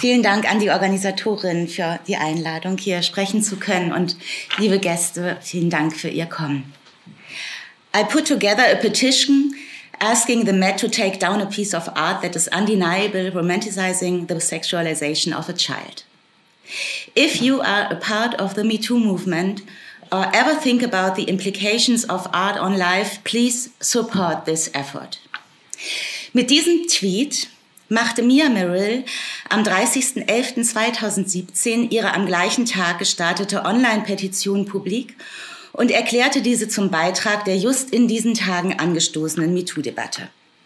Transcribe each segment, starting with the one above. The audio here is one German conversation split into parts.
Vielen Dank an die Organisatorin für die Einladung, hier sprechen zu können. Und liebe Gäste, vielen Dank für Ihr Kommen. I put together a petition asking the Met to take down a piece of art that is undeniable, romanticizing the sexualization of a child. If you are a part of the Me Too movement or ever think about the implications of art on life, please support this effort. Mit diesem Tweet machte Mia Merrill am 30.11.2017 ihre am gleichen Tag gestartete Online-Petition publik und erklärte diese zum Beitrag der just in diesen Tagen angestoßenen MeToo-Debatte.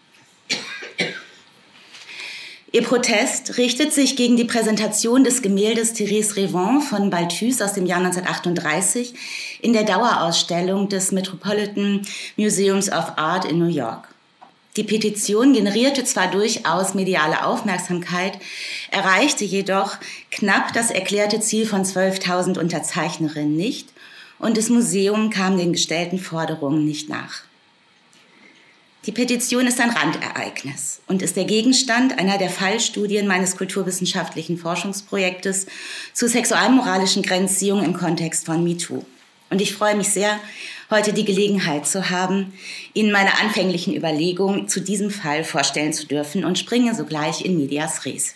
Ihr Protest richtet sich gegen die Präsentation des Gemäldes Thérèse Revon von Balthus aus dem Jahr 1938 in der Dauerausstellung des Metropolitan Museums of Art in New York. Die Petition generierte zwar durchaus mediale Aufmerksamkeit, erreichte jedoch knapp das erklärte Ziel von 12.000 Unterzeichnerinnen nicht und das Museum kam den gestellten Forderungen nicht nach. Die Petition ist ein Randereignis und ist der Gegenstand einer der Fallstudien meines kulturwissenschaftlichen Forschungsprojektes zu sexualmoralischen Grenzziehungen im Kontext von MeToo. Und ich freue mich sehr, heute die Gelegenheit zu haben, Ihnen meine anfänglichen Überlegungen zu diesem Fall vorstellen zu dürfen und springe sogleich in medias res.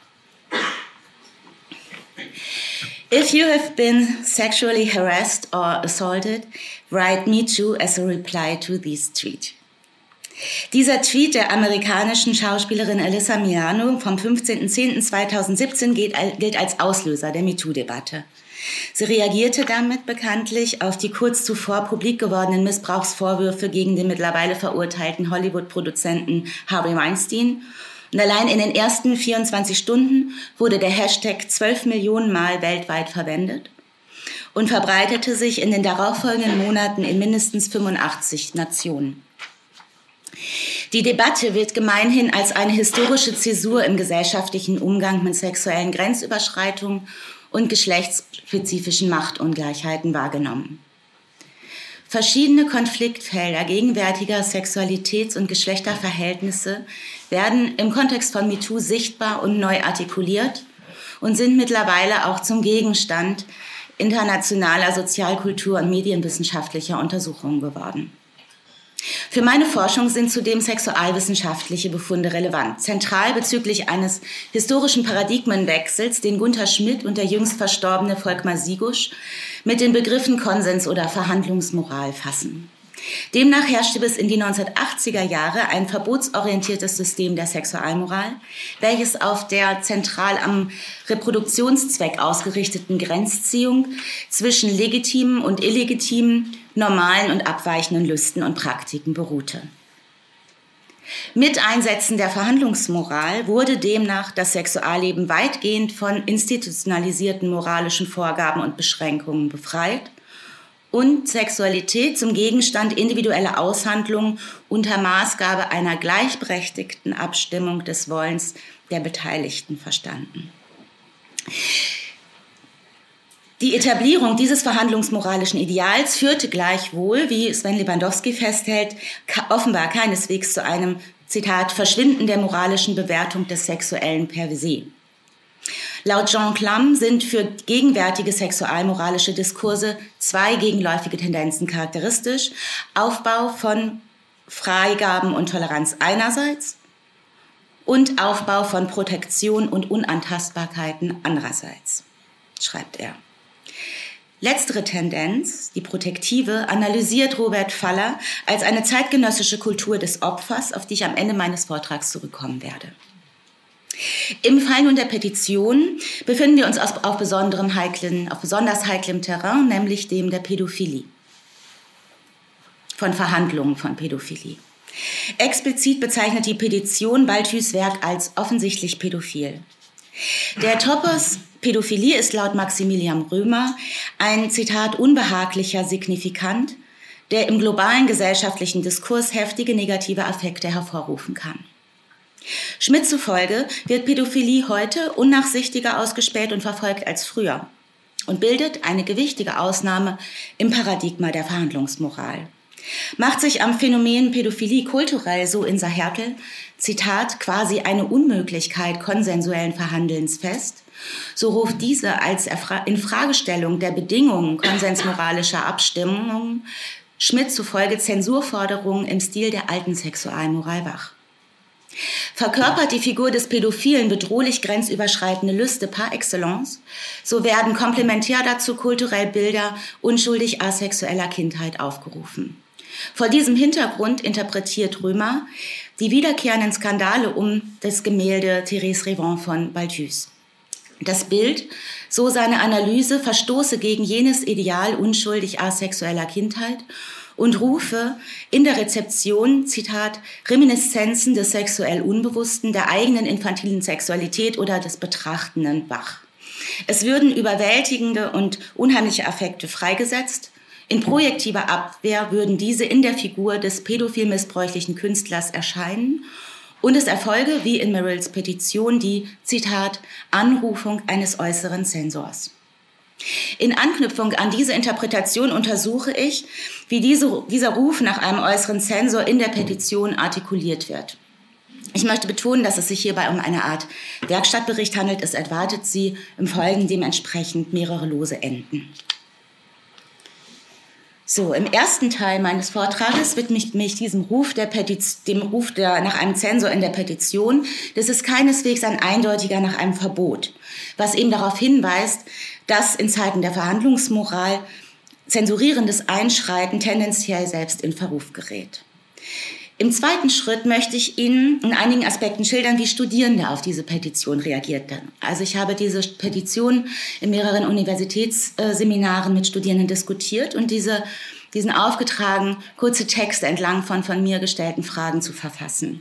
If you have been sexually harassed or assaulted, write Me Too as a reply to this tweet. Dieser Tweet der amerikanischen Schauspielerin Alyssa Milano vom 15.10.2017 gilt als Auslöser der MeToo-Debatte. Sie reagierte damit bekanntlich auf die kurz zuvor publik gewordenen Missbrauchsvorwürfe gegen den mittlerweile verurteilten Hollywood-Produzenten Harvey Weinstein. Und allein in den ersten 24 Stunden wurde der Hashtag 12 Millionen Mal weltweit verwendet und verbreitete sich in den darauffolgenden Monaten in mindestens 85 Nationen. Die Debatte wird gemeinhin als eine historische Zäsur im gesellschaftlichen Umgang mit sexuellen Grenzüberschreitungen und geschlechtsspezifischen Machtungleichheiten wahrgenommen. Verschiedene Konfliktfelder gegenwärtiger Sexualitäts- und Geschlechterverhältnisse werden im Kontext von MeToo sichtbar und neu artikuliert und sind mittlerweile auch zum Gegenstand internationaler Sozialkultur- und medienwissenschaftlicher Untersuchungen geworden. Für meine Forschung sind zudem sexualwissenschaftliche Befunde relevant. Zentral bezüglich eines historischen Paradigmenwechsels, den Gunther Schmidt und der jüngst verstorbene Volkmar Sigusch mit den Begriffen Konsens oder Verhandlungsmoral fassen. Demnach herrschte bis in die 1980er Jahre ein verbotsorientiertes System der Sexualmoral, welches auf der zentral am Reproduktionszweck ausgerichteten Grenzziehung zwischen legitimen und illegitimen, normalen und abweichenden Lüsten und Praktiken beruhte. Mit Einsetzen der Verhandlungsmoral wurde demnach das Sexualleben weitgehend von institutionalisierten moralischen Vorgaben und Beschränkungen befreit und Sexualität zum Gegenstand individueller Aushandlungen unter Maßgabe einer gleichberechtigten Abstimmung des Wollens der Beteiligten verstanden. Die Etablierung dieses verhandlungsmoralischen Ideals führte gleichwohl, wie Sven Lewandowski festhält, offenbar keineswegs zu einem, Zitat, Verschwinden der moralischen Bewertung des Sexuellen per se. Laut Jean Klamm sind für gegenwärtige sexualmoralische Diskurse zwei gegenläufige Tendenzen charakteristisch: Aufbau von Freigaben und Toleranz einerseits und Aufbau von Protektion und Unantastbarkeiten andererseits, schreibt er. Letztere Tendenz, die protektive, analysiert Robert Faller als eine zeitgenössische Kultur des Opfers, auf die ich am Ende meines Vortrags zurückkommen werde. Im Fall nun der Petition befinden wir uns auf besonders heiklem Terrain, nämlich dem der Pädophilie, von Verhandlungen von Pädophilie. Explizit bezeichnet die Petition Balthus' Werk als offensichtlich pädophil. Der Topos Pädophilie ist laut Maximilian Römer ein, Zitat, unbehaglicher Signifikant, der im globalen gesellschaftlichen Diskurs heftige negative Affekte hervorrufen kann. Schmidt zufolge wird Pädophilie heute unnachsichtiger ausgespäht und verfolgt als früher und bildet eine gewichtige Ausnahme im Paradigma der Verhandlungsmoral. Macht sich am Phänomen Pädophilie kulturell, so Insa Hertel, Zitat, quasi eine Unmöglichkeit konsensuellen Verhandelns fest, so ruft diese als Infragestellung der Bedingungen konsensmoralischer Abstimmungen Schmidt zufolge Zensurforderungen im Stil der alten Sexualmoral wach. Verkörpert die Figur des Pädophilen bedrohlich grenzüberschreitende Lüste par excellence, so werden komplementär dazu kulturell Bilder unschuldig asexueller Kindheit aufgerufen. Vor diesem Hintergrund interpretiert Römer die wiederkehrenden Skandale um das Gemälde Thérèse Revon von Balthus. Das Bild, so seine Analyse, verstoße gegen jenes Ideal unschuldig asexueller Kindheit und rufe in der Rezeption, Zitat, Reminiszenzen des sexuell Unbewussten, der eigenen infantilen Sexualität oder des Betrachtenden wach. Es würden überwältigende und unheimliche Affekte freigesetzt. In projektiver Abwehr würden diese in der Figur des pädophil missbräuchlichen Künstlers erscheinen und es erfolge, wie in Merrills Petition, die, Zitat, Anrufung eines äußeren Zensors. In Anknüpfung an diese Interpretation untersuche ich, wie dieser Ruf nach einem äußeren Zensor in der Petition artikuliert wird. Ich möchte betonen, dass es sich hierbei um eine Art Werkstattbericht handelt. Es erwartet Sie im Folgenden dementsprechend mehrere lose Enden. So, im ersten Teil meines Vortrages widme ich mich diesem Ruf nach einem Zensor in der Petition. Das ist keineswegs ein eindeutiger nach einem Verbot, was eben darauf hinweist, dass in Zeiten der Verhandlungsmoral zensurierendes Einschreiten tendenziell selbst in Verruf gerät. Im zweiten Schritt möchte ich Ihnen in einigen Aspekten schildern, wie Studierende auf diese Petition reagierten. Also ich habe diese Petition in mehreren Universitätsseminaren mit Studierenden diskutiert und diesen aufgetragen, kurze Texte entlang von mir gestellten Fragen zu verfassen.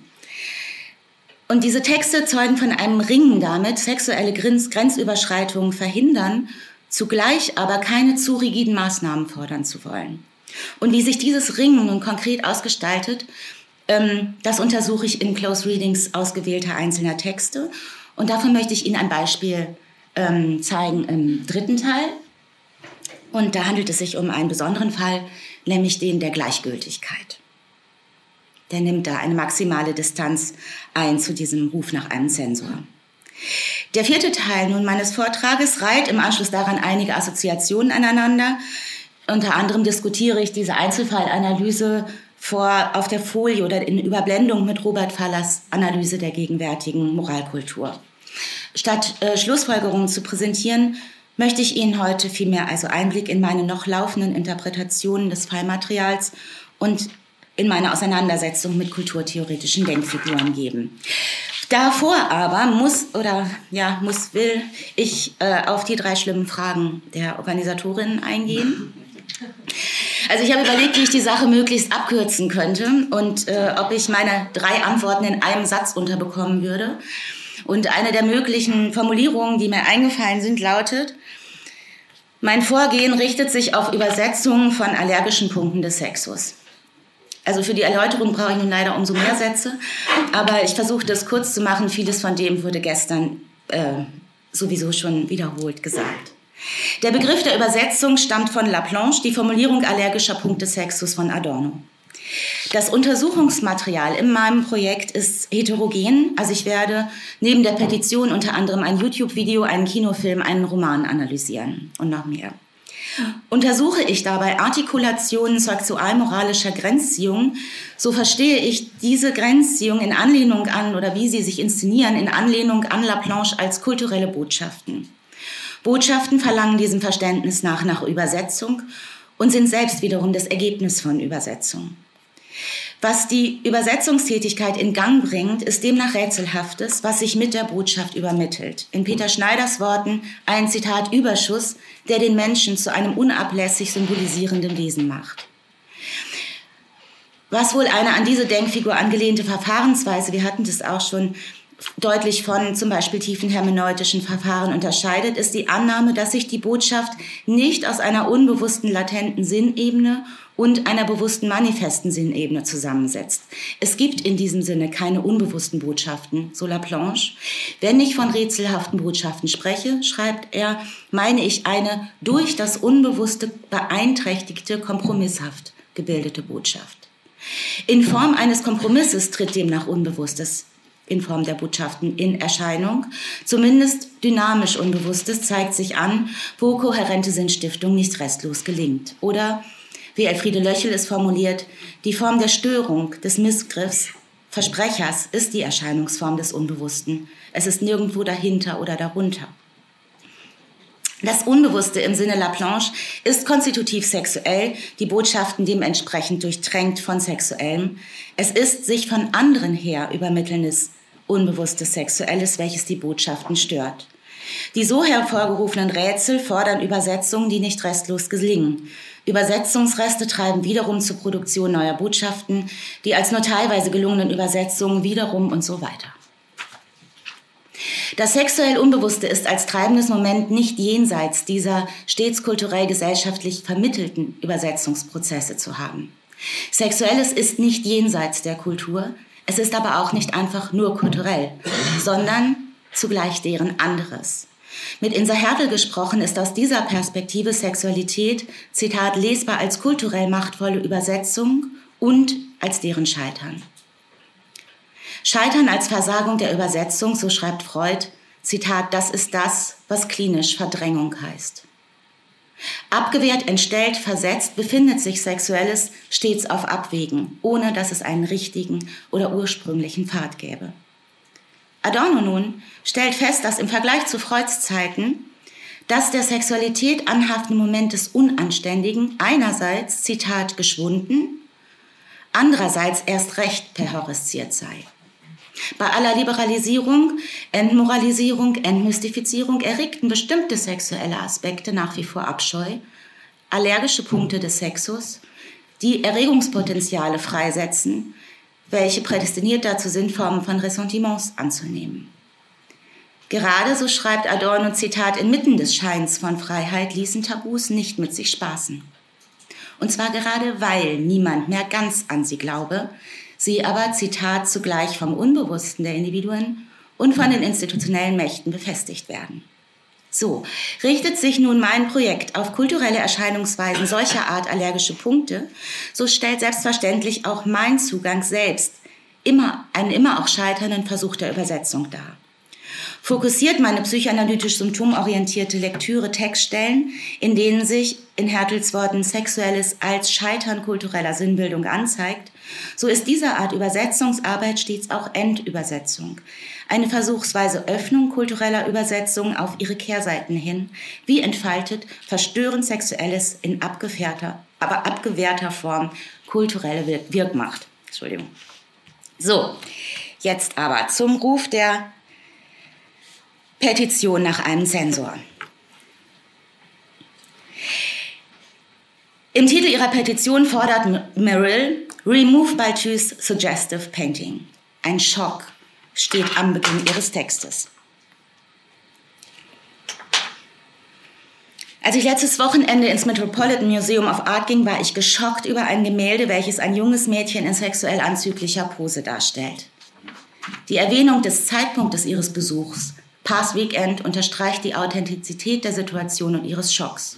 Und diese Texte zeugen von einem Ringen damit, sexuelle Grenzüberschreitungen verhindern, zugleich aber keine zu rigiden Maßnahmen fordern zu wollen. Und wie sich dieses Ringen nun konkret ausgestaltet, das untersuche ich in Close Readings ausgewählter einzelner Texte. Und davon möchte ich Ihnen ein Beispiel zeigen im dritten Teil. Und da handelt es sich um einen besonderen Fall, nämlich den der Gleichgültigkeit. Der nimmt da eine maximale Distanz ein zu diesem Ruf nach einem Zensor. Der vierte Teil nun meines Vortrages reiht im Anschluss daran einige Assoziationen aneinander. Unter anderem diskutiere ich diese Einzelfallanalyse auf der Folie oder in Überblendung mit Robert Fallers Analyse der gegenwärtigen Moralkultur. Statt Schlussfolgerungen zu präsentieren, möchte ich Ihnen heute vielmehr also Einblick in meine noch laufenden Interpretationen des Fallmaterials und in meine Auseinandersetzung mit kulturtheoretischen Denkfiguren geben. Davor aber will ich auf die 3 schlimmen Fragen der Organisatorinnen eingehen. Also ich habe überlegt, wie ich die Sache möglichst abkürzen könnte und ob ich meine 3 Antworten in einem Satz unterbekommen würde. Und eine der möglichen Formulierungen, die mir eingefallen sind, lautet: Mein Vorgehen richtet sich auf Übersetzungen von allergischen Punkten des Sexus. Also für die Erläuterung brauche ich nun leider umso mehr Sätze, aber ich versuche das kurz zu machen. Vieles von dem wurde gestern sowieso schon wiederholt gesagt. Der Begriff der Übersetzung stammt von Laplanche, die Formulierung allergischer Punkte Sexus von Adorno. Das Untersuchungsmaterial in meinem Projekt ist heterogen, also ich werde neben der Petition unter anderem ein YouTube-Video, einen Kinofilm, einen Roman analysieren und noch mehr. Untersuche ich dabei Artikulationen sexualmoralischer Grenzziehung, so verstehe ich diese Grenzziehung in Anlehnung an, oder wie sie sich inszenieren, in Anlehnung an Laplanche als kulturelle Botschaften. Botschaften verlangen diesem Verständnis nach Übersetzung und sind selbst wiederum das Ergebnis von Übersetzung. Was die Übersetzungstätigkeit in Gang bringt, ist demnach Rätselhaftes, was sich mit der Botschaft übermittelt. In Peter Schneiders Worten ein Zitat Überschuss, der den Menschen zu einem unablässig symbolisierenden Wesen macht. Was wohl eine an diese Denkfigur angelehnte Verfahrensweise, wir hatten das auch schon deutlich von zum Beispiel tiefen hermeneutischen Verfahren unterscheidet, ist die Annahme, dass sich die Botschaft nicht aus einer unbewussten latenten Sinnebene und einer bewussten manifesten Sinnebene zusammensetzt. Es gibt in diesem Sinne keine unbewussten Botschaften, so Laplanche. Wenn ich von rätselhaften Botschaften spreche, schreibt er, meine ich eine durch das Unbewusste beeinträchtigte Kompromisshaft gebildete Botschaft. In Form eines Kompromisses tritt demnach Unbewusstes in Form der Botschaften in Erscheinung. Zumindest dynamisch Unbewusstes zeigt sich an, wo kohärente Sinnstiftung nicht restlos gelingt. Oder, wie Elfriede Löchel es formuliert, die Form der Störung, des Missgriffs, Versprechers ist die Erscheinungsform des Unbewussten. Es ist nirgendwo dahinter oder darunter. Das Unbewusste im Sinne Laplanche ist konstitutiv sexuell, die Botschaften dementsprechend durchtränkt von Sexuellem. Es ist sich von anderen her übermittelndes, unbewusstes Sexuelles, welches die Botschaften stört. Die so hervorgerufenen Rätsel fordern Übersetzungen, die nicht restlos gelingen. Übersetzungsreste treiben wiederum zur Produktion neuer Botschaften, die als nur teilweise gelungenen Übersetzungen wiederum und so weiter. Das sexuell Unbewusste ist als treibendes Moment nicht jenseits dieser stets kulturell-gesellschaftlich vermittelten Übersetzungsprozesse zu haben. Sexuelles ist nicht jenseits der Kultur, es ist aber auch nicht einfach nur kulturell, sondern zugleich deren anderes. Mit Insa Hertel gesprochen ist aus dieser Perspektive Sexualität, Zitat, lesbar als kulturell machtvolle Übersetzung und als deren Scheitern. Scheitern als Versagung der Übersetzung, so schreibt Freud, Zitat, das ist das, was klinisch Verdrängung heißt. Abgewehrt, entstellt, versetzt befindet sich Sexuelles stets auf Abwägen, ohne dass es einen richtigen oder ursprünglichen Pfad gäbe. Adorno nun stellt fest, dass im Vergleich zu Freuds Zeiten das der Sexualität anhaftende Moment des Unanständigen einerseits, Zitat, geschwunden, andererseits erst recht perhorresziert sei. Bei aller Liberalisierung, Entmoralisierung, Entmystifizierung erregten bestimmte sexuelle Aspekte nach wie vor Abscheu, allergische Punkte des Sexus, die Erregungspotenziale freisetzen, welche prädestiniert dazu sind, Formen von Ressentiments anzunehmen. Gerade, so schreibt Adorno, Zitat, inmitten des Scheins von Freiheit ließen Tabus nicht mit sich spaßen. Und zwar gerade, weil niemand mehr ganz an sie glaube, sie aber, Zitat, zugleich vom Unbewussten der Individuen und von den institutionellen Mächten befestigt werden. So richtet sich nun mein Projekt auf kulturelle Erscheinungsweisen solcher Art allergische Punkte, so stellt selbstverständlich auch mein Zugang selbst einen immer auch scheiternden Versuch der Übersetzung dar. Fokussiert meine psychoanalytisch symptomorientierte Lektüre Textstellen, in denen sich in Hertels Worten Sexuelles als Scheitern kultureller Sinnbildung anzeigt, so ist diese Art Übersetzungsarbeit stets auch Endübersetzung, eine versuchsweise Öffnung kultureller Übersetzung auf ihre Kehrseiten hin, wie entfaltet verstörend Sexuelles in abgewehrter Form kulturelle Wirkmacht. Entschuldigung. So, jetzt aber zum Ruf der Petition nach einem Zensor. Im Titel ihrer Petition fordert Merrill Remove Balthus Suggestive Painting. Ein Schock steht am Beginn ihres Textes. Als ich letztes Wochenende ins Metropolitan Museum of Art ging, war ich geschockt über ein Gemälde, welches ein junges Mädchen in sexuell anzüglicher Pose darstellt. Die Erwähnung des Zeitpunktes ihres Besuchs, Past Weekend, unterstreicht die Authentizität der Situation und ihres Schocks.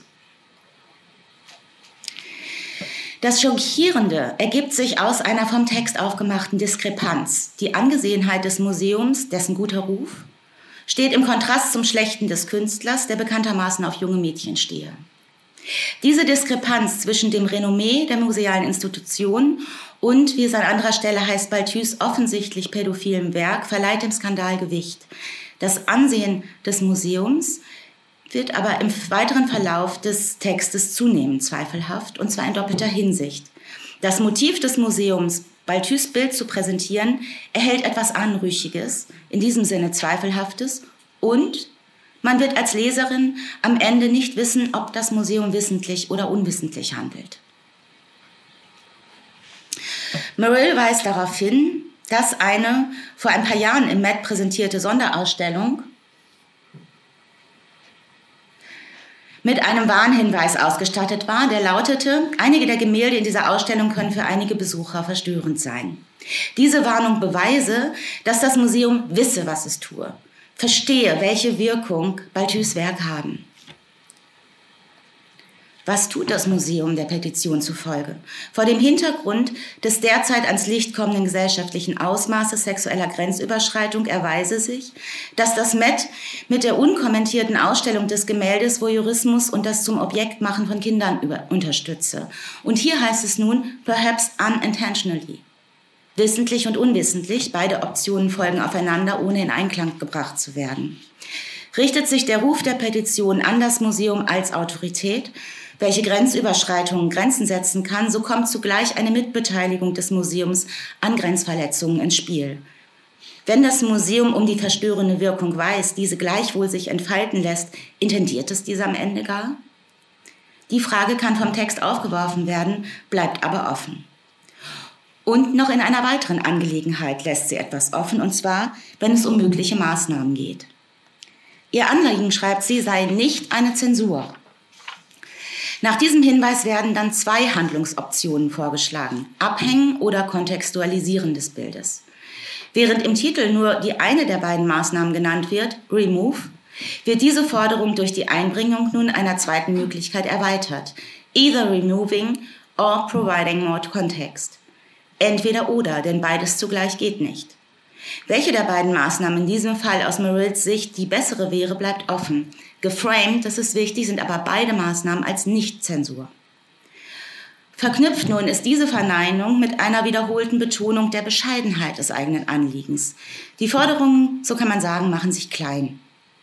Das Schockierende ergibt sich aus einer vom Text aufgemachten Diskrepanz. Die Angesehenheit des Museums, dessen guter Ruf, steht im Kontrast zum Schlechten des Künstlers, der bekanntermaßen auf junge Mädchen stehe. Diese Diskrepanz zwischen dem Renommee der musealen Institution und, wie es an anderer Stelle heißt, Balthus offensichtlich pädophilem Werk verleiht dem Skandal Gewicht. Das Ansehen des Museums wird aber im weiteren Verlauf des Textes zunehmend zweifelhaft, und zwar in doppelter Hinsicht. Das Motiv des Museums, Balthus' Bild zu präsentieren, erhält etwas Anrüchiges, in diesem Sinne Zweifelhaftes, und man wird als Leserin am Ende nicht wissen, ob das Museum wissentlich oder unwissentlich handelt. Merrill weist darauf hin, dass eine vor ein paar Jahren im Met präsentierte Sonderausstellung mit einem Warnhinweis ausgestattet war, der lautete, einige der Gemälde in dieser Ausstellung können für einige Besucher verstörend sein. Diese Warnung beweise, dass das Museum wisse, was es tue, verstehe, welche Wirkung Balthus' Werk haben. Was tut das Museum der Petition zufolge? Vor dem Hintergrund des derzeit ans Licht kommenden gesellschaftlichen Ausmaßes sexueller Grenzüberschreitung erweise sich, dass das Met mit der unkommentierten Ausstellung des Gemäldes Voyeurismus und das zum Objektmachen von Kindern unterstütze. Und hier heißt es nun, perhaps unintentionally. Wissentlich und unwissentlich, beide Optionen folgen aufeinander, ohne in Einklang gebracht zu werden. Richtet sich der Ruf der Petition an das Museum als Autorität, welche Grenzüberschreitungen Grenzen setzen kann, so kommt zugleich eine Mitbeteiligung des Museums an Grenzverletzungen ins Spiel. Wenn das Museum um die verstörende Wirkung weiß, diese gleichwohl sich entfalten lässt, intendiert es dies am Ende gar? Die Frage kann vom Text aufgeworfen werden, bleibt aber offen. Und noch in einer weiteren Angelegenheit lässt sie etwas offen, und zwar, wenn es um mögliche Maßnahmen geht. Ihr Anliegen, schreibt sie, sei nicht eine Zensur. Nach diesem Hinweis werden dann zwei Handlungsoptionen vorgeschlagen: Abhängen oder Kontextualisieren des Bildes. Während im Titel nur die eine der beiden Maßnahmen genannt wird, Remove, wird diese Forderung durch die Einbringung nun einer zweiten Möglichkeit erweitert: Either removing or providing more context. Entweder oder, denn beides zugleich geht nicht. Welche der beiden Maßnahmen in diesem Fall aus Merrills Sicht die bessere wäre, bleibt offen. Geframed, das ist wichtig, sind aber beide Maßnahmen als Nicht-Zensur. Verknüpft nun ist diese Verneinung mit einer wiederholten Betonung der Bescheidenheit des eigenen Anliegens. Die Forderungen, so kann man sagen, machen sich klein.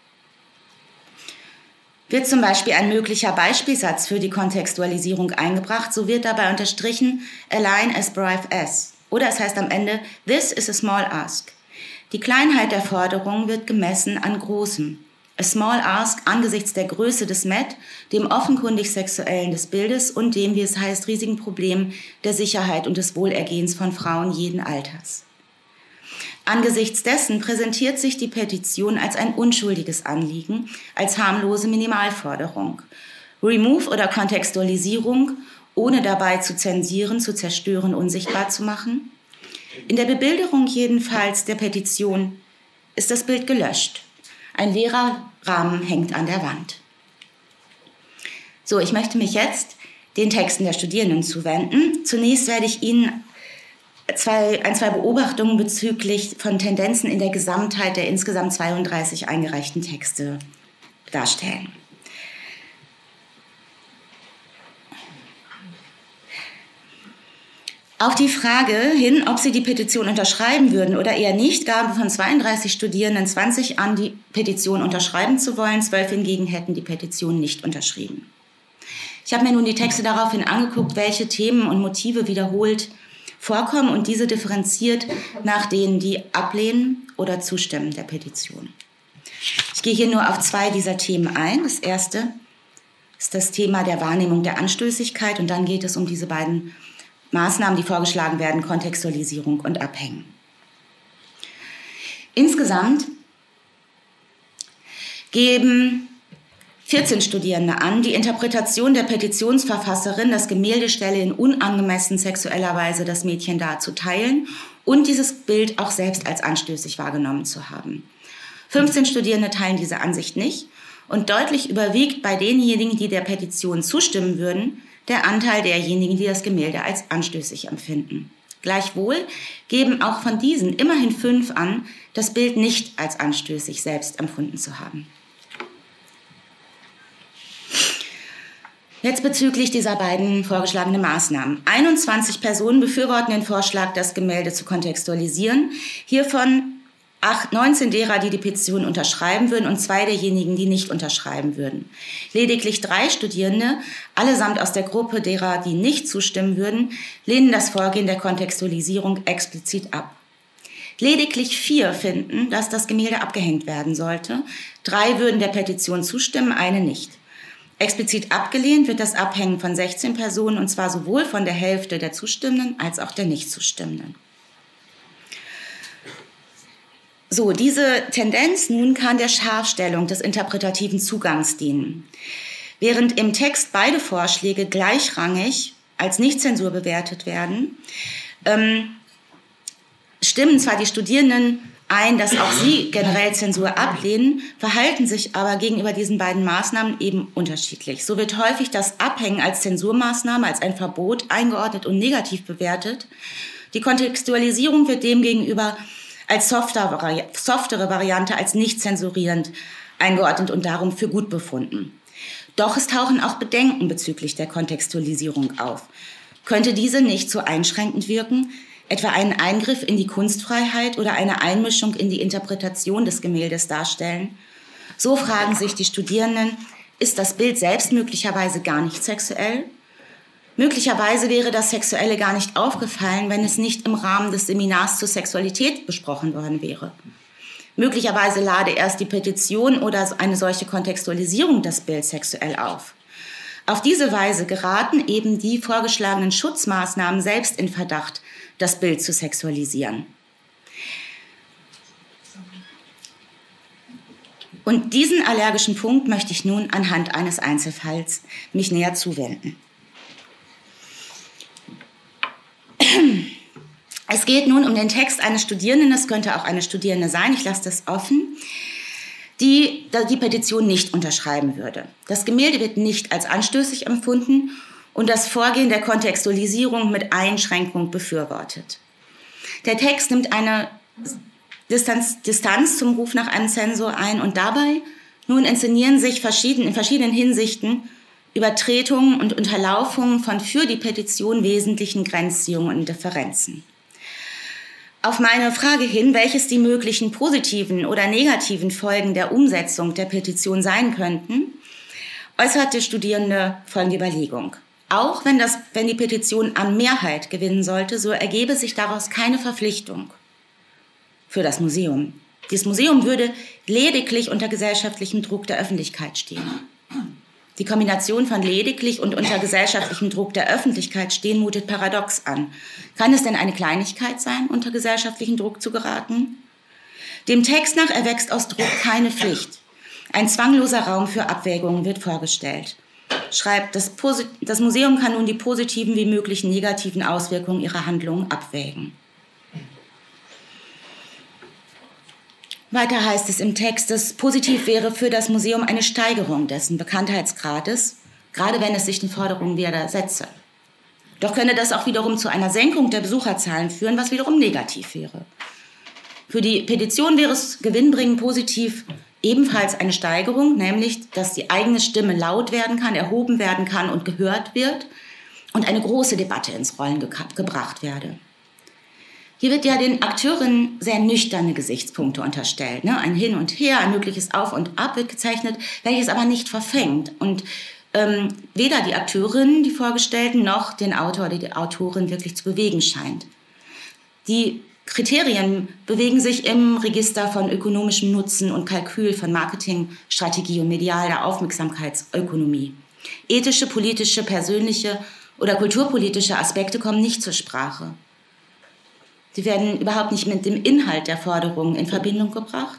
Wird zum Beispiel ein möglicher Beispielsatz für die Kontextualisierung eingebracht, so wird dabei unterstrichen, a line as brief as. Oder es heißt am Ende, this is a small ask. Die Kleinheit der Forderung wird gemessen an Großem. A small ask angesichts der Größe des Met, dem offenkundig Sexuellen des Bildes und dem, wie es heißt, riesigen Problem der Sicherheit und des Wohlergehens von Frauen jeden Alters. Angesichts dessen präsentiert sich die Petition als ein unschuldiges Anliegen, als harmlose Minimalforderung. Remove oder Kontextualisierung, ohne dabei zu zensieren, zu zerstören, unsichtbar zu machen. In der Bebilderung jedenfalls der Petition ist das Bild gelöscht. Ein leerer Rahmen hängt an der Wand. So, ich möchte mich jetzt den Texten der Studierenden zuwenden. Zunächst werde ich Ihnen zwei Beobachtungen bezüglich von Tendenzen in der Gesamtheit der insgesamt 32 eingereichten Texte darstellen. Auf die Frage hin, ob sie die Petition unterschreiben würden oder eher nicht, gaben von 32 Studierenden 20 an, die Petition unterschreiben zu wollen, 12 hingegen hätten die Petition nicht unterschrieben. Ich habe mir nun die Texte daraufhin angeguckt, welche Themen und Motive wiederholt vorkommen und diese differenziert nach denen, die ablehnen oder zustimmen der Petition. Ich gehe hier nur auf zwei dieser Themen ein. Das erste ist das Thema der Wahrnehmung der Anstößigkeit und dann geht es um diese beiden Maßnahmen, die vorgeschlagen werden, Kontextualisierung und Abhängen. Insgesamt geben 14 Studierende an, die Interpretation der Petitionsverfasserin, das Gemälde stelle in unangemessen sexueller Weise das Mädchen dar, zu teilen und dieses Bild auch selbst als anstößig wahrgenommen zu haben. 15 Studierende teilen diese Ansicht nicht und deutlich überwiegt bei denjenigen, die der Petition zustimmen würden, der Anteil derjenigen, die das Gemälde als anstößig empfinden. Gleichwohl geben auch von diesen immerhin 5 an, das Bild nicht als anstößig selbst empfunden zu haben. Jetzt bezüglich dieser beiden vorgeschlagenen Maßnahmen. 21 Personen befürworten den Vorschlag, das Gemälde zu kontextualisieren. Hiervon 19 derer, die die Petition unterschreiben würden und 2 derjenigen, die nicht unterschreiben würden. Lediglich 3 Studierende, allesamt aus der Gruppe derer, die nicht zustimmen würden, lehnen das Vorgehen der Kontextualisierung explizit ab. Lediglich 4 finden, dass das Gemälde abgehängt werden sollte. 3 würden der Petition zustimmen, eine nicht. Explizit abgelehnt wird das Abhängen von 16 Personen, und zwar sowohl von der Hälfte der Zustimmenden als auch der Nichtzustimmenden. So, diese Tendenz nun kann der Scharfstellung des interpretativen Zugangs dienen. Während im Text beide Vorschläge gleichrangig als Nichtzensur bewertet werden, stimmen zwar die Studierenden ein, dass auch sie generell Zensur ablehnen, verhalten sich aber gegenüber diesen beiden Maßnahmen eben unterschiedlich. So wird häufig das Abhängen als Zensurmaßnahme, als ein Verbot eingeordnet und negativ bewertet. Die Kontextualisierung wird demgegenüber als softere Variante, als nicht zensurierend eingeordnet und darum für gut befunden. Doch es tauchen auch Bedenken bezüglich der Kontextualisierung auf. Könnte diese nicht so einschränkend wirken, etwa einen Eingriff in die Kunstfreiheit oder eine Einmischung in die Interpretation des Gemäldes darstellen? So fragen sich die Studierenden, ist das Bild selbst möglicherweise gar nicht sexuell? Möglicherweise wäre das Sexuelle gar nicht aufgefallen, wenn es nicht im Rahmen des Seminars zur Sexualität besprochen worden wäre. Möglicherweise lade erst die Petition oder eine solche Kontextualisierung das Bild sexuell auf. Auf diese Weise geraten eben die vorgeschlagenen Schutzmaßnahmen selbst in Verdacht, das Bild zu sexualisieren. Und diesen allergischen Punkt möchte ich nun anhand eines Einzelfalls mich näher zuwenden. Es geht nun um den Text eines Studierenden, das könnte auch eine Studierende sein, ich lasse das offen, die Petition nicht unterschreiben würde. Das Gemälde wird nicht als anstößig empfunden und das Vorgehen der Kontextualisierung mit Einschränkung befürwortet. Der Text nimmt eine Distanz zum Ruf nach einem Zensor ein und dabei nun inszenieren sich in verschiedenen Hinsichten Übertretungen und Unterlaufungen von für die Petition wesentlichen Grenzziehungen und Differenzen. Auf meine Frage hin, welches die möglichen positiven oder negativen Folgen der Umsetzung der Petition sein könnten, äußerte Studierende folgende Überlegung. Auch wenn die Petition an Mehrheit gewinnen sollte, so ergebe sich daraus keine Verpflichtung für das Museum. Das Museum würde lediglich unter gesellschaftlichem Druck der Öffentlichkeit stehen. Die Kombination von lediglich und unter gesellschaftlichem Druck der Öffentlichkeit stehen mutet paradox an. Kann es denn eine Kleinigkeit sein, unter gesellschaftlichen Druck zu geraten? Dem Text nach erwächst aus Druck keine Pflicht. Ein zwangloser Raum für Abwägungen wird vorgestellt. Schreibt, das Museum kann nun die positiven wie möglichen negativen Auswirkungen ihrer Handlungen abwägen. Weiter heißt es im Text, dass positiv wäre für das Museum eine Steigerung dessen Bekanntheitsgrades, gerade wenn es sich den Forderungen widersetze. Doch könne das auch wiederum zu einer Senkung der Besucherzahlen führen, was wiederum negativ wäre. Für die Petition wäre es gewinnbringend positiv ebenfalls eine Steigerung, nämlich, dass die eigene Stimme laut werden kann, erhoben werden kann und gehört wird und eine große Debatte ins Rollen gebracht werde. Hier wird ja den Akteurinnen sehr nüchterne Gesichtspunkte unterstellt. Ne? Ein Hin und Her, ein mögliches Auf und Ab wird gezeichnet, welches aber nicht verfängt. Und weder die Akteurinnen, die Vorgestellten, noch den Autor oder die Autorin wirklich zu bewegen scheint. Die Kriterien bewegen sich im Register von ökonomischem Nutzen und Kalkül von Marketingstrategie und medialer Aufmerksamkeitsökonomie. Ethische, politische, persönliche oder kulturpolitische Aspekte kommen nicht zur Sprache. Sie werden überhaupt nicht mit dem Inhalt der Forderungen in Verbindung gebracht.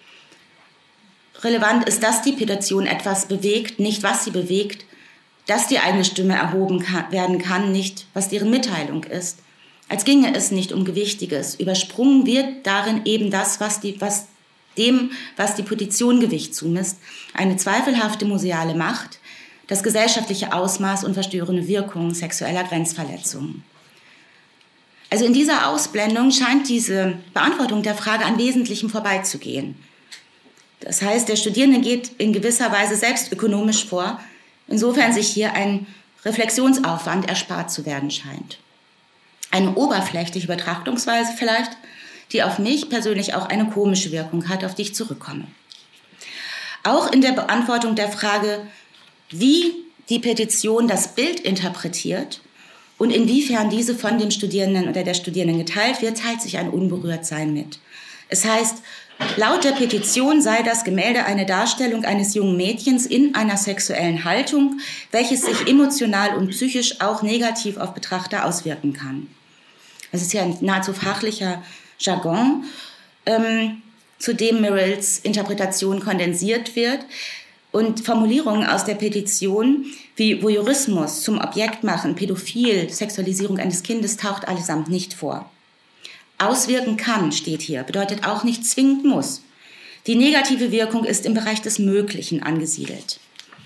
Relevant ist, dass die Petition etwas bewegt, nicht was sie bewegt, dass die eigene Stimme erhoben werden kann, nicht was deren Mitteilung ist. Als ginge es nicht um Gewichtiges. Übersprungen wird darin eben das, was die Petition Gewicht zumisst, eine zweifelhafte museale Macht, das gesellschaftliche Ausmaß und verstörende Wirkung sexueller Grenzverletzungen. Also in dieser Ausblendung scheint diese Beantwortung der Frage an Wesentlichem vorbeizugehen. Das heißt, der Studierende geht in gewisser Weise selbst ökonomisch vor, insofern sich hier ein Reflexionsaufwand erspart zu werden scheint. Eine oberflächliche Betrachtungsweise vielleicht, die auf mich persönlich auch eine komische Wirkung hat, auf die ich zurückkomme. Auch in der Beantwortung der Frage, wie die Petition das Bild interpretiert und inwiefern diese von dem Studierenden oder der Studierenden geteilt wird, teilt sich ein Unberührtsein mit. Es heißt, laut der Petition sei das Gemälde eine Darstellung eines jungen Mädchens in einer sexuellen Haltung, welches sich emotional und psychisch auch negativ auf Betrachter auswirken kann. Das ist ja ein nahezu fachlicher Jargon, zu dem Merrills Interpretation kondensiert wird. Und Formulierungen aus der Petition wie Voyeurismus, zum Objekt machen, Pädophil, Sexualisierung eines Kindes taucht allesamt nicht vor. Auswirken kann, steht hier, bedeutet auch nicht zwingend muss. Die negative Wirkung ist im Bereich des Möglichen angesiedelt.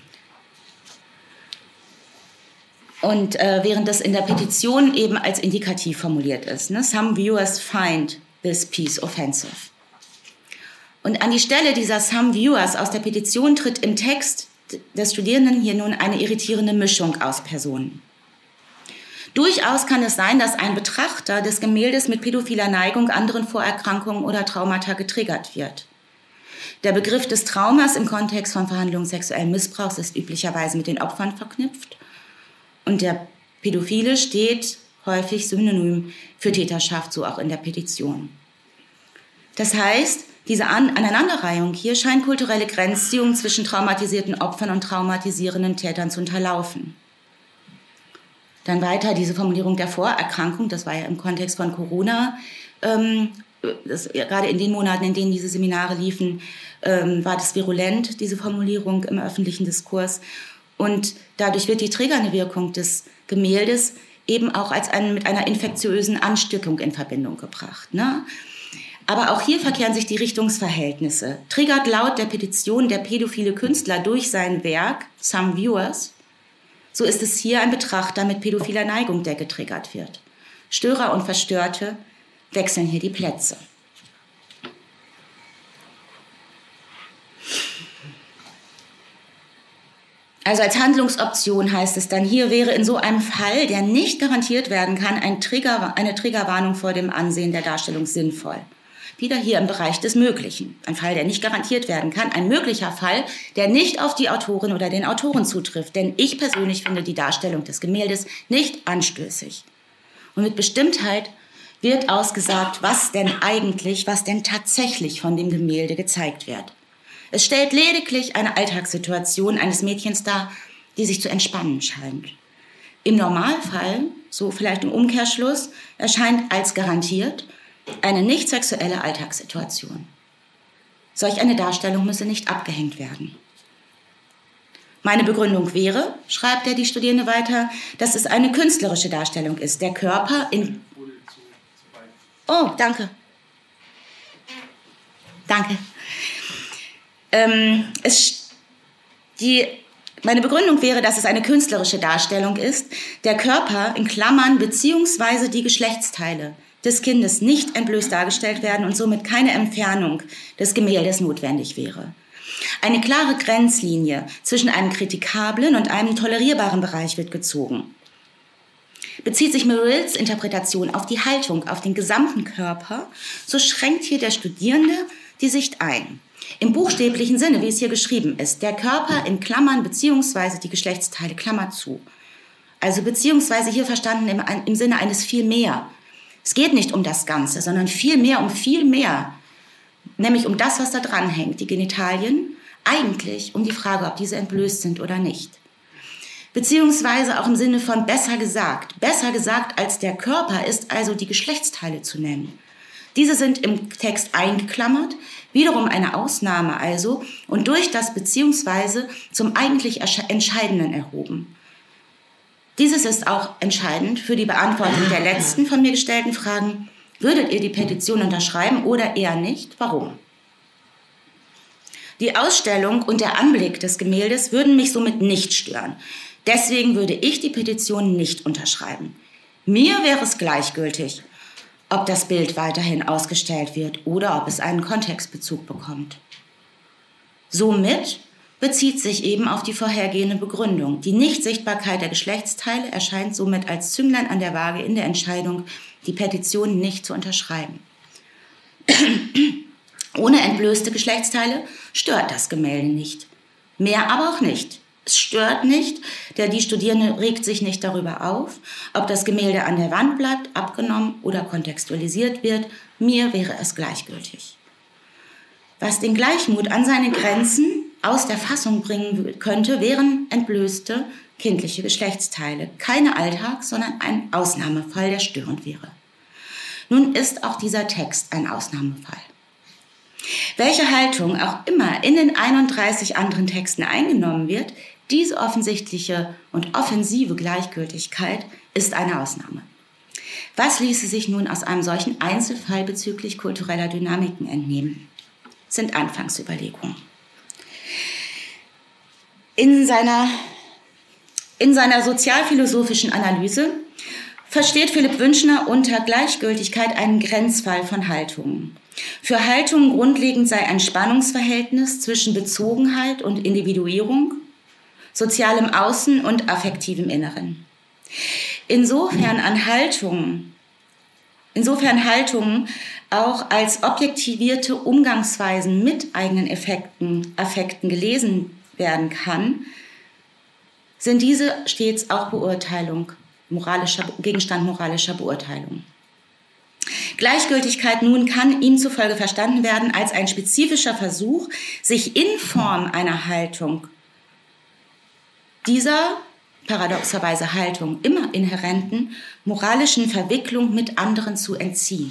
Und während das in der Petition eben als indikativ formuliert ist. Ne? Some viewers find this piece offensive. Und an die Stelle dieser Some viewers aus der Petition tritt im Text des Studierenden hier nun eine irritierende Mischung aus Personen. Durchaus kann es sein, dass ein Betrachter des Gemäldes mit pädophiler Neigung, anderen Vorerkrankungen oder Traumata getriggert wird. Der Begriff des Traumas im Kontext von Verhandlungen sexuellen Missbrauchs ist üblicherweise mit den Opfern verknüpft. Und der Pädophile steht häufig synonym für Täterschaft, so auch in der Petition. Das heißt, diese Aneinanderreihung hier scheint kulturelle Grenzziehungen zwischen traumatisierten Opfern und traumatisierenden Tätern zu unterlaufen. Dann weiter diese Formulierung der Vorerkrankung, das war ja im Kontext von Corona, gerade in den Monaten, in denen diese Seminare liefen, war das virulent, diese Formulierung im öffentlichen Diskurs. Und dadurch wird die triggernde Wirkung des Gemäldes eben auch mit einer infektiösen Ansteckung in Verbindung gebracht. Ne? Aber auch hier verkehren sich die Richtungsverhältnisse. Triggert laut der Petition der pädophile Künstler durch sein Werk, Some Viewers, so ist es hier ein Betrachter mit pädophiler Neigung, der getriggert wird. Störer und Verstörte wechseln hier die Plätze. Also als Handlungsoption heißt es dann, hier wäre in so einem Fall, der nicht garantiert werden kann, eine Triggerwarnung vor dem Ansehen der Darstellung sinnvoll. Wieder hier im Bereich des Möglichen. Ein Fall, der nicht garantiert werden kann, ein möglicher Fall, der nicht auf die Autorin oder den Autoren zutrifft. Denn ich persönlich finde die Darstellung des Gemäldes nicht anstößig. Und mit Bestimmtheit wird ausgesagt, was denn tatsächlich von dem Gemälde gezeigt wird. Es stellt lediglich eine Alltagssituation eines Mädchens dar, die sich zu entspannen scheint. Im Normalfall, so vielleicht im Umkehrschluss, erscheint als garantiert eine nicht sexuelle Alltagssituation. Solch eine Darstellung müsse nicht abgehängt werden. Meine Begründung wäre, schreibt die Studierende weiter, dass es eine künstlerische Darstellung ist. Der Körper in... Oh, danke. Danke. Meine Begründung wäre, dass es eine künstlerische Darstellung ist, der Körper in Klammern beziehungsweise die Geschlechtsteile des Kindes nicht entblößt dargestellt werden und somit keine Entfernung des Gemäldes notwendig wäre. Eine klare Grenzlinie zwischen einem kritikablen und einem tolerierbaren Bereich wird gezogen. Bezieht sich Merrills Interpretation auf die Haltung, auf den gesamten Körper, so schränkt hier der Studierende die Sicht ein. Im buchstäblichen Sinne, wie es hier geschrieben ist, der Körper in Klammern beziehungsweise die Geschlechtsteile, Klammer zu. Also beziehungsweise hier verstanden im Sinne eines viel mehr. Es geht nicht um das Ganze, sondern vielmehr um viel mehr. Nämlich um das, was da dran hängt, die Genitalien, eigentlich um die Frage, ob diese entblößt sind oder nicht. Beziehungsweise auch im Sinne von besser gesagt als der Körper ist also die Geschlechtsteile zu nennen. Diese sind im Text eingeklammert, wiederum eine Ausnahme also und durch das beziehungsweise zum eigentlich Entscheidenden erhoben. Dieses ist auch entscheidend für die Beantwortung der letzten von mir gestellten Fragen. Würdet ihr die Petition unterschreiben oder eher nicht? Warum? Die Ausstellung und der Anblick des Gemäldes würden mich somit nicht stören. Deswegen würde ich die Petition nicht unterschreiben. Mir wäre es gleichgültig, ob das Bild weiterhin ausgestellt wird oder ob es einen Kontextbezug bekommt. Somit bezieht sich eben auf die vorhergehende Begründung. Die Nichtsichtbarkeit der Geschlechtsteile erscheint somit als Zünglein an der Waage in der Entscheidung, die Petition nicht zu unterschreiben. Ohne entblößte Geschlechtsteile stört das Gemälde nicht. Mehr aber auch nicht. Es stört nicht, die Studierende regt sich nicht darüber auf, ob das Gemälde an der Wand bleibt, abgenommen oder kontextualisiert wird. Mir wäre es gleichgültig. Was den Gleichmut an seine Grenzen aus der Fassung bringen könnte, wären entblößte kindliche Geschlechtsteile. Keine Alltags-, sondern ein Ausnahmefall, der störend wäre. Nun ist auch dieser Text ein Ausnahmefall. Welche Haltung auch immer in den 31 anderen Texten eingenommen wird, diese offensichtliche und offensive Gleichgültigkeit ist eine Ausnahme. Was ließe sich nun aus einem solchen Einzelfall bezüglich kultureller Dynamiken entnehmen? Das sind Anfangsüberlegungen. In seiner sozialphilosophischen Analyse versteht Philipp Wünschner unter Gleichgültigkeit einen Grenzfall von Haltungen. Für Haltungen grundlegend sei ein Spannungsverhältnis zwischen Bezogenheit und Individuierung, sozialem Außen und affektivem Inneren. Insofern Haltungen auch als objektivierte Umgangsweisen mit eigenen Affekten gelesen werden kann, sind diese stets auch Gegenstand moralischer Beurteilung. Gleichgültigkeit nun kann ihm zufolge verstanden werden als ein spezifischer Versuch, sich in Form einer Haltung dieser paradoxerweise Haltung immer inhärenten moralischen Verwicklung mit anderen zu entziehen.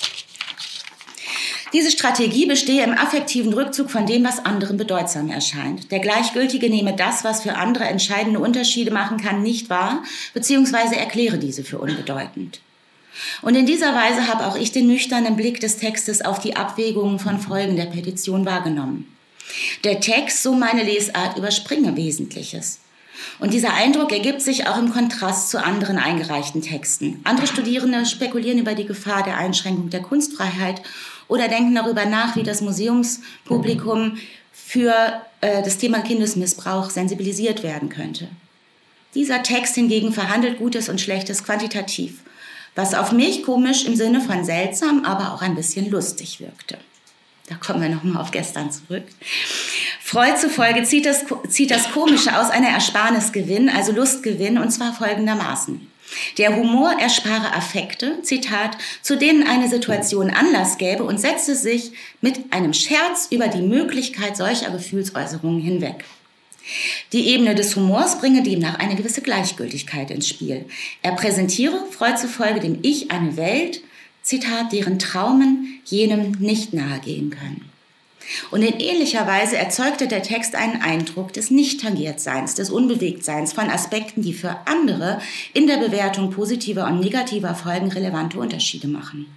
Diese Strategie bestehe im affektiven Rückzug von dem, was anderen bedeutsam erscheint. Der Gleichgültige nehme das, was für andere entscheidende Unterschiede machen kann, nicht wahr, beziehungsweise erkläre diese für unbedeutend. Und in dieser Weise habe auch ich den nüchternen Blick des Textes auf die Abwägungen von Folgen der Petition wahrgenommen. Der Text, so meine Lesart, überspringe Wesentliches. Und dieser Eindruck ergibt sich auch im Kontrast zu anderen eingereichten Texten. Andere Studierende spekulieren über die Gefahr der Einschränkung der Kunstfreiheit oder denken darüber nach, wie das Museumspublikum für das Thema Kindesmissbrauch sensibilisiert werden könnte. Dieser Text hingegen verhandelt Gutes und Schlechtes quantitativ, was auf mich komisch im Sinne von seltsam, aber auch ein bisschen lustig wirkte. Da kommen wir nochmal auf gestern zurück. Freud zufolge zieht das Komische aus einer Ersparnisgewinn, also Lustgewinn, und zwar folgendermaßen. Der Humor erspare Affekte, Zitat, zu denen eine Situation Anlass gäbe und setze sich mit einem Scherz über die Möglichkeit solcher Gefühlsäußerungen hinweg. Die Ebene des Humors bringe demnach eine gewisse Gleichgültigkeit ins Spiel. Er präsentiere, Freud zufolge, dem Ich eine Welt, Zitat, deren Traumen jenem nicht nahegehen können. Und in ähnlicher Weise erzeugte der Text einen Eindruck des Nicht-Tangiertseins, des Unbewegtseins von Aspekten, die für andere in der Bewertung positiver und negativer Folgen relevante Unterschiede machen.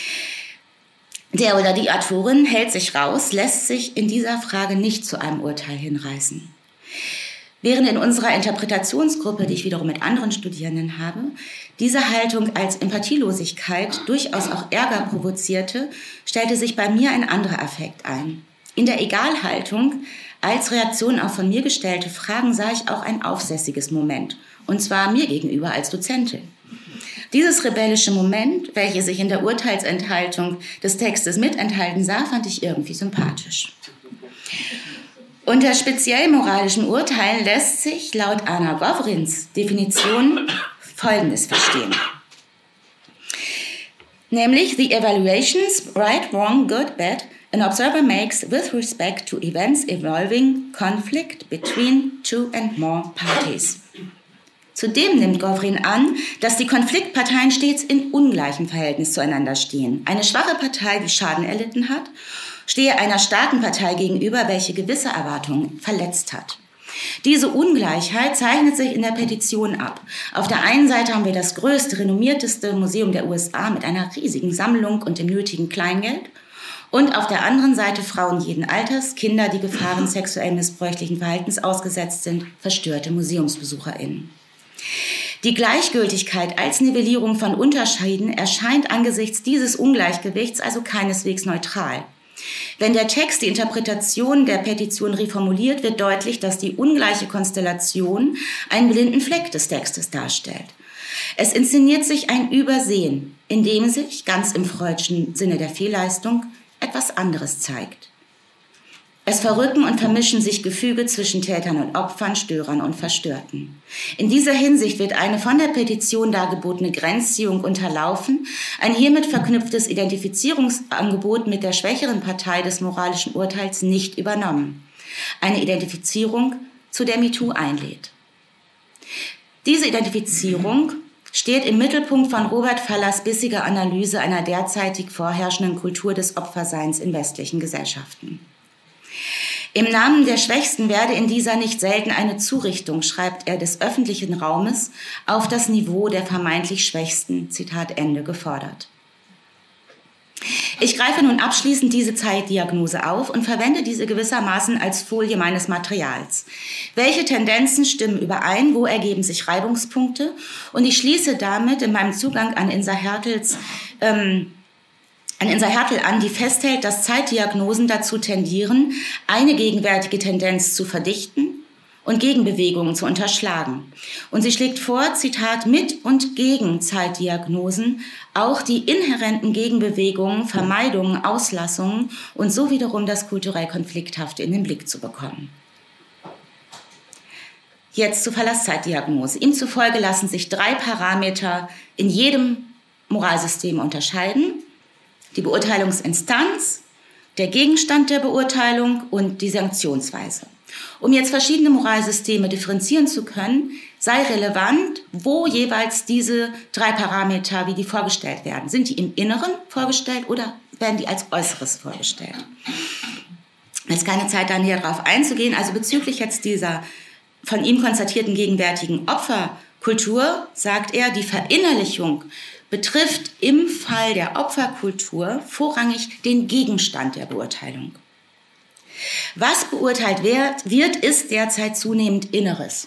Der oder die Autorin hält sich raus, lässt sich in dieser Frage nicht zu einem Urteil hinreißen. Während in unserer Interpretationsgruppe, die ich wiederum mit anderen Studierenden habe, diese Haltung als Empathielosigkeit durchaus auch Ärger provozierte, stellte sich bei mir ein anderer Affekt ein. In der Egalhaltung als Reaktion auf von mir gestellte Fragen sah ich auch ein aufsässiges Moment, und zwar mir gegenüber als Dozentin. Dieses rebellische Moment, welches sich in der Urteilsenthaltung des Textes mitenthalten sah, fand ich irgendwie sympathisch. Unter speziell moralischen Urteilen lässt sich laut Anna Gowrins Definition Folgendes verstehen. Nämlich, the evaluations, right, wrong, good, bad, an observer makes with respect to events involving conflict between two and more parties. Zudem nimmt Gowrin an, dass die Konfliktparteien stets in ungleichem Verhältnis zueinander stehen. Eine schwache Partei, die Schaden erlitten hat, stehe einer starken Partei gegenüber, welche gewisse Erwartungen verletzt hat. Diese Ungleichheit zeichnet sich in der Petition ab. Auf der einen Seite haben wir das größte, renommierteste Museum der USA mit einer riesigen Sammlung und dem nötigen Kleingeld. Und auf der anderen Seite Frauen jeden Alters, Kinder, die Gefahren sexuell missbräuchlichen Verhaltens ausgesetzt sind, verstörte MuseumsbesucherInnen. Die Gleichgültigkeit als Nivellierung von Unterschieden erscheint angesichts dieses Ungleichgewichts also keineswegs neutral. Wenn der Text die Interpretation der Petition reformuliert, wird deutlich, dass die ungleiche Konstellation einen blinden Fleck des Textes darstellt. Es inszeniert sich ein Übersehen, in dem sich, ganz im Freudschen Sinne der Fehlleistung, etwas anderes zeigt. Es verrücken und vermischen sich Gefüge zwischen Tätern und Opfern, Störern und Verstörten. In dieser Hinsicht wird eine von der Petition dargebotene Grenzziehung unterlaufen, ein hiermit verknüpftes Identifizierungsangebot mit der schwächeren Partei des moralischen Urteils nicht übernommen. Eine Identifizierung, zu der MeToo einlädt. Diese Identifizierung steht im Mittelpunkt von Robert Fallers bissiger Analyse einer derzeitig vorherrschenden Kultur des Opferseins in westlichen Gesellschaften. Im Namen der Schwächsten werde in dieser nicht selten eine Zurichtung, schreibt er, des öffentlichen Raumes auf das Niveau der vermeintlich Schwächsten, Zitat Ende, gefordert. Ich greife nun abschließend diese Zeitdiagnose auf und verwende diese gewissermaßen als Folie meines Materials. Welche Tendenzen stimmen überein, wo ergeben sich Reibungspunkte? Und ich schließe damit in meinem Zugang an Insa Hertel an, die festhält, dass Zeitdiagnosen dazu tendieren, eine gegenwärtige Tendenz zu verdichten und Gegenbewegungen zu unterschlagen. Und sie schlägt vor, Zitat, mit und gegen Zeitdiagnosen auch die inhärenten Gegenbewegungen, Vermeidungen, Auslassungen und so wiederum das kulturell Konflikthafte in den Blick zu bekommen. Jetzt zur Verlasszeitdiagnose. Ihm zufolge lassen sich 3 Parameter in jedem Moralsystem unterscheiden: die Beurteilungsinstanz, der Gegenstand der Beurteilung und die Sanktionsweise. Um jetzt verschiedene Moralsysteme differenzieren zu können, sei relevant, wo jeweils diese 3 Parameter, wie die vorgestellt werden. Sind die im Inneren vorgestellt oder werden die als Äußeres vorgestellt? Es ist keine Zeit, da näher drauf einzugehen. Also bezüglich jetzt dieser von ihm konstatierten gegenwärtigen Opferkultur sagt er, die Verinnerlichung betrifft im Fall der Opferkultur vorrangig den Gegenstand der Beurteilung. Was beurteilt wird, ist derzeit zunehmend Inneres.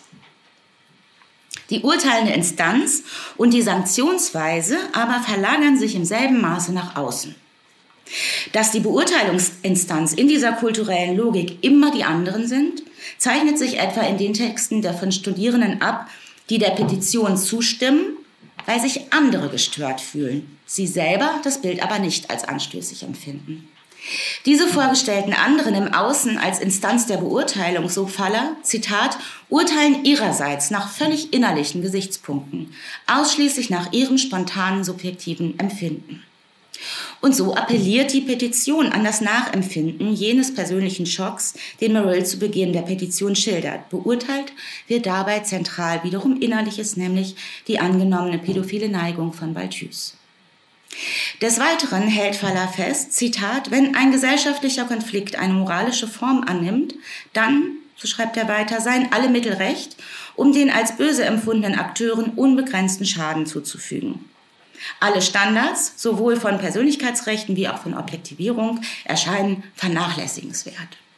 Die urteilende Instanz und die Sanktionsweise aber verlagern sich im selben Maße nach außen. Dass die Beurteilungsinstanz in dieser kulturellen Logik immer die anderen sind, zeichnet sich etwa in den Texten der von Studierenden ab, die der Petition zustimmen, weil sich andere gestört fühlen, sie selber das Bild aber nicht als anstößig empfinden. Diese vorgestellten anderen im Außen als Instanz der Beurteilung, so Faller, Zitat, urteilen ihrerseits nach völlig innerlichen Gesichtspunkten, ausschließlich nach ihrem spontanen subjektiven Empfinden. Und so appelliert die Petition an das Nachempfinden jenes persönlichen Schocks, den Merrill zu Beginn der Petition schildert. Beurteilt wird dabei zentral wiederum Innerliches, nämlich die angenommene pädophile Neigung von Balthus. Des Weiteren hält Faller fest, Zitat, wenn ein gesellschaftlicher Konflikt eine moralische Form annimmt, dann, so schreibt er weiter, seien alle Mittel recht, um den als böse empfundenen Akteuren unbegrenzten Schaden zuzufügen. Alle Standards, sowohl von Persönlichkeitsrechten wie auch von Objektivierung, erscheinen vernachlässigenswert.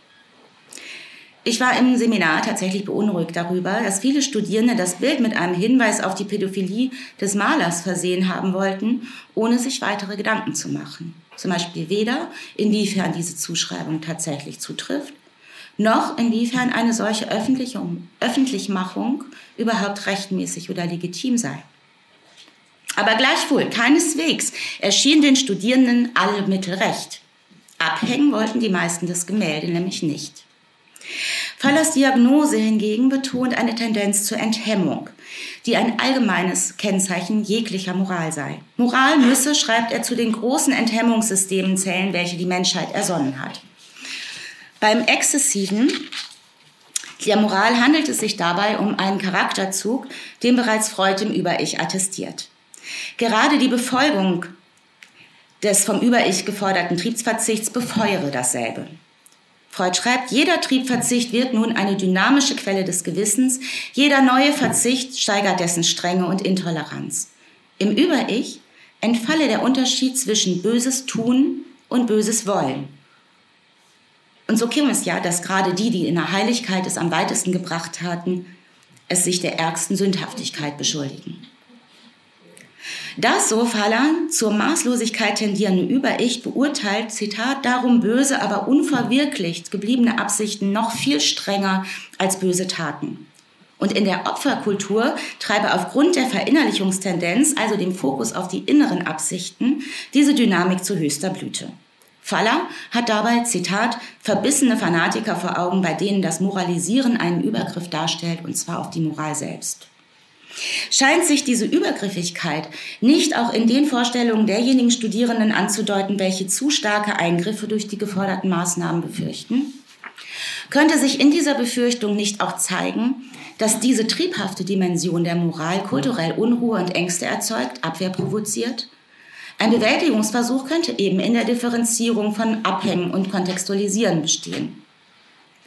Ich war im Seminar tatsächlich beunruhigt darüber, dass viele Studierende das Bild mit einem Hinweis auf die Pädophilie des Malers versehen haben wollten, ohne sich weitere Gedanken zu machen. Zum Beispiel weder, inwiefern diese Zuschreibung tatsächlich zutrifft, noch inwiefern eine solche Öffentlichmachung überhaupt rechtmäßig oder legitim sei. Aber gleichwohl, keineswegs erschienen den Studierenden alle Mittel recht. Abhängen wollten die meisten das Gemälde nämlich nicht. Fallers Diagnose hingegen betont eine Tendenz zur Enthemmung, die ein allgemeines Kennzeichen jeglicher Moral sei. Moral müsse, schreibt er, zu den großen Enthemmungssystemen zählen, welche die Menschheit ersonnen hat. Beim Exzessiven der Moral handelt es sich dabei um einen Charakterzug, den bereits Freud im Über-Ich attestiert. Gerade die Befolgung des vom Über-Ich geforderten Triebsverzichts befeuere dasselbe. Freud schreibt, jeder Triebverzicht wird nun eine dynamische Quelle des Gewissens, jeder neue Verzicht steigert dessen Strenge und Intoleranz. Im Über-Ich entfalle der Unterschied zwischen böses Tun und böses Wollen. Und so käme es ja, dass gerade die in der Heiligkeit es am weitesten gebracht hatten, es sich der ärgsten Sündhaftigkeit beschuldigen. Das, so Faller, zur Maßlosigkeit tendierende Über-Ich beurteilt, Zitat, darum böse, aber unverwirklicht gebliebene Absichten noch viel strenger als böse Taten. Und in der Opferkultur treibe aufgrund der Verinnerlichungstendenz, also dem Fokus auf die inneren Absichten, diese Dynamik zu höchster Blüte. Faller hat dabei, Zitat, verbissene Fanatiker vor Augen, bei denen das Moralisieren einen Übergriff darstellt, und zwar auf die Moral selbst. Scheint sich diese Übergriffigkeit nicht auch in den Vorstellungen derjenigen Studierenden anzudeuten, welche zu starke Eingriffe durch die geforderten Maßnahmen befürchten? Könnte sich in dieser Befürchtung nicht auch zeigen, dass diese triebhafte Dimension der Moral kulturell Unruhe und Ängste erzeugt, Abwehr provoziert? Ein Bewältigungsversuch könnte eben in der Differenzierung von Abhängen und Kontextualisieren bestehen.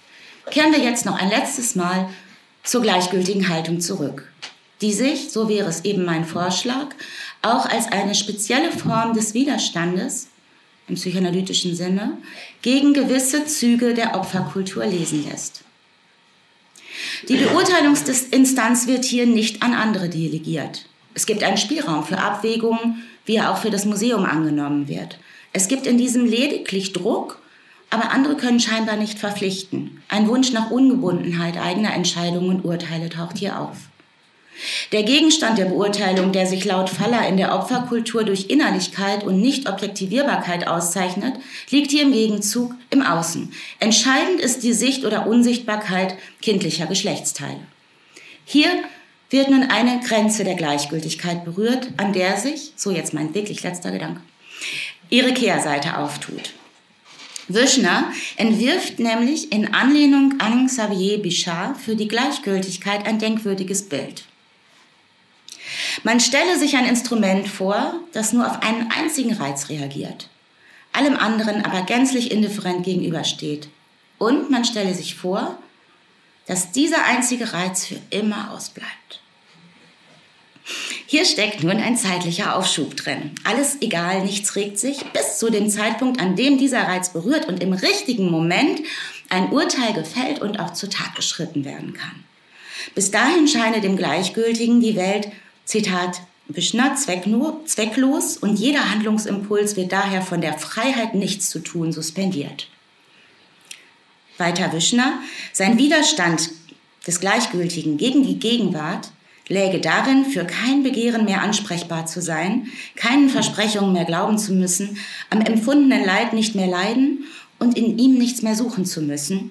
Kehren wir jetzt noch ein letztes Mal zur gleichgültigen Haltung zurück, die sich, so wäre es eben mein Vorschlag, auch als eine spezielle Form des Widerstandes im psychoanalytischen Sinne gegen gewisse Züge der Opferkultur lesen lässt. Die Beurteilungsinstanz wird hier nicht an andere delegiert. Es gibt einen Spielraum für Abwägungen, wie er auch für das Museum angenommen wird. Es gibt in diesem lediglich Druck, aber andere können scheinbar nicht verpflichten. Ein Wunsch nach Ungebundenheit eigener Entscheidungen und Urteile taucht hier auf. Der Gegenstand der Beurteilung, der sich laut Faller in der Opferkultur durch Innerlichkeit und Nicht-Objektivierbarkeit auszeichnet, liegt hier im Gegenzug im Außen. Entscheidend ist die Sicht oder Unsichtbarkeit kindlicher Geschlechtsteile. Hier wird nun eine Grenze der Gleichgültigkeit berührt, an der sich, so jetzt mein wirklich letzter Gedanke, ihre Kehrseite auftut. Wüschner entwirft nämlich in Anlehnung an Xavier Bichat für die Gleichgültigkeit ein denkwürdiges Bild. Man stelle sich ein Instrument vor, das nur auf einen einzigen Reiz reagiert, allem anderen aber gänzlich indifferent gegenübersteht. Und man stelle sich vor, dass dieser einzige Reiz für immer ausbleibt. Hier steckt nun ein zeitlicher Aufschub drin. Alles egal, nichts regt sich, bis zu dem Zeitpunkt, an dem dieser Reiz berührt und im richtigen Moment ein Urteil gefällt und auch zur Tat geschritten werden kann. Bis dahin scheine dem Gleichgültigen die Welt, Zitat Wüschner, zwecklos und jeder Handlungsimpuls wird daher von der Freiheit, nichts zu tun, suspendiert. Weiter Wüschner, sein Widerstand des Gleichgültigen gegen die Gegenwart läge darin, für kein Begehren mehr ansprechbar zu sein, keinen Versprechungen mehr glauben zu müssen, am empfundenen Leid nicht mehr leiden und in ihm nichts mehr suchen zu müssen.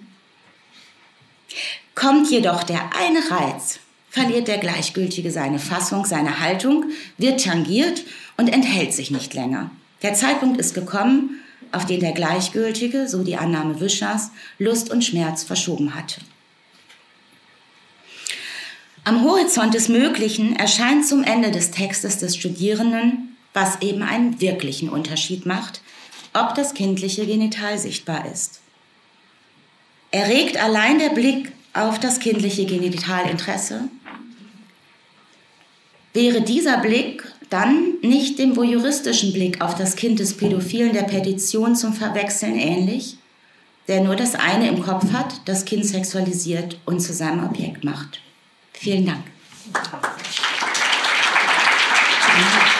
Kommt jedoch der eine Reiz, verliert der Gleichgültige seine Fassung, seine Haltung, wird tangiert und enthält sich nicht länger. Der Zeitpunkt ist gekommen, auf den der Gleichgültige, so die Annahme Wüschners, Lust und Schmerz verschoben hatte. Am Horizont des Möglichen erscheint zum Ende des Textes des Studierenden, was eben einen wirklichen Unterschied macht, ob das kindliche Genital sichtbar ist. Erregt allein der Blick auf das kindliche Genitalinteresse, wäre dieser Blick dann nicht dem voyeuristischen Blick auf das Kind des Pädophilen der Petition zum Verwechseln ähnlich, der nur das eine im Kopf hat, das Kind sexualisiert und zu seinem Objekt macht. Vielen Dank.